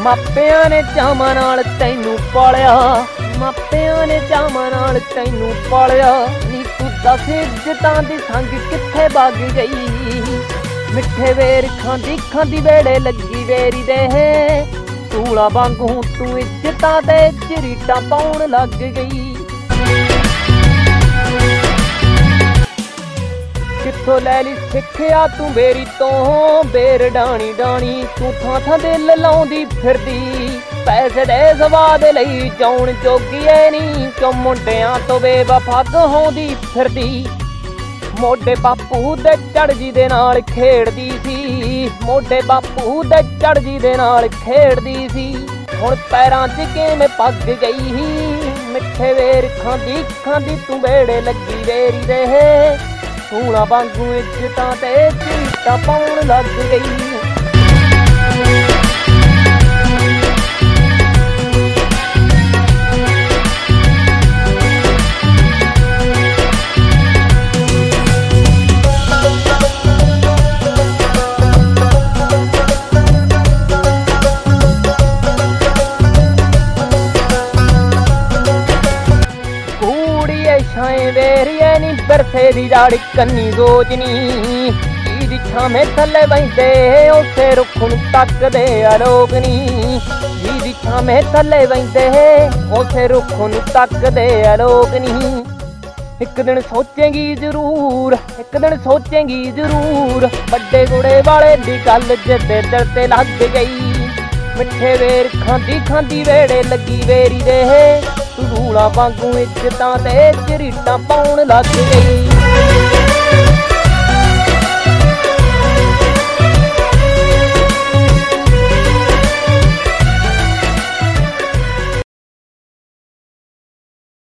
ਮਾਪਿਆਂ ਨੇ ਚਾਵਾਂ ਨਾਲ ਤੈਨੂੰ ਪਾਲਿਆ, ਮਾਪਿਆਂ ਨੇ ਚਾਵਾਂ ਨਾਲ ਤੈਨੂੰ ਪਾਲਿਆ ਨੀ ਤੂੰ ਦੱਸ ਇੱਜ਼ਤਾਂ ਦੀ ਸੰਗ ਕਿੱਥੇ ਵਗ ਗਈ। ਮਿੱਠੇ ਵੇਰ ਖਾਂਦੀ ਖਾਂਦੀ ਵੇੜੇ ਲੱਗੀ ਵੇਰੀ ਦੇ ਤੂਲਾ ਵਾਂਗੂ ਤੂੰ ਇੱਜ਼ਤਾਂ ਤੇ ਝਰੀਟਾਂ ਪਾਉਣ ਲੱਗ ਗਈ। ਕਿੱਥੋਂ ਲੈ ਲਈ ਸਿੱਖਿਆ ਤੂੰ ਮੇਰੀ ਤੋਂ ਬੇਰ ਡਾਣੀ ਡਾਣੀ ਤੂੰ ਥਾਂ ਥਾਂ ਦਿਲ ਲਾਉਂਦੀ ਫਿਰਦੀ ਪੈਸੇ ਦੇ ਸਵਾਦ ਲਈ ਜਾਉਣ ਜੋਗੀ ਐ ਨੀ ਕਿਉਂ ਮੁੰਡਿਆਂ ਤੋਂ ਬੇਵਫਾ ਕਹਾਉਂਦੀ ਫਿਰਦੀ। ਮੋਢੇ ਬਾਪੂ ਦੇ ਚੜ੍ਹਜੀ ਦੇ ਨਾਲ ਖੇਡਦੀ ਸੀ, ਮੋਢੇ ਬਾਪੂ ਦੇ ਚੜ੍ਹਜੀ ਦੇ ਨਾਲ ਖੇਡਦੀ ਸੀ ਹੁਣ ਪੈਰਾਂ 'ਚ ਕਿਵੇਂ ਪੱਗ ਗਈ। ਮਿੱਠੇ ਵੇਰ ਖਾਂਦੀ ਖਾਂਦੀ ਤੂੰ ਵੇੜੇ ਲੱਗੀ ਵੇਰੀ ਦੇ ਸੂਲਾਂ ਵਾਂਗੂ ਇੱਜ਼ਤਾਂ ਤੇ ਝਰੀਟਾਂ ਪਾਉਣ ਲੱਗ ਗਈ। ਛਾਏ ਵੇਰੀਏ ਨੀ ਬਰਸੇ ਦੀ ਜਾੜੀ ਕੰਨੀ ਸੋਚਨੀ ਦੀ ਛਾਵੇਂ ਥੱਲੇ ਬੈਂਦੇ ਉਸੇ ਰੁੱਖ ਨੂੰ ਤੱਕਦੇ ਆ ਲੋਕ ਨੀ ਦੀ ਛਾਵੇਂ ਥੱਲੇ ਬੈਂਦੇ ਉਸੇ ਰੁੱਖ ਨੂੰ ਤੱਕਦੇ ਆ ਲੋਕ ਨੀ। ਇੱਕ ਦਿਨ ਸੋਚੇਂਗੀ ਜ਼ਰੂਰ, ਇੱਕ ਦਿਨ ਸੋਚੇਂਗੀ ਜ਼ਰੂਰ ਵੱਡੇ ਗੁੜੇ ਵਾਲੇ ਦੀ ਗੱਲ ਜਿੱਦੇ ਦਿਲ ਤੇ ਲੱਗ ਗਈ। ਮਿੱਠੇ ਵੇਰ ਖਾਂਦੀ ਖਾਂਦੀ ਵੇੜੇ ਲੱਗੀ ਵੇਰੀ ਦੇ ਧੂਲਾ ਵਾਂਗੂ ਇੱਜ਼ਤਾਂ ਤੇ ਝਰੀਟਾਂ ਪਾਉਣ ਲੱਗ ਗਈ।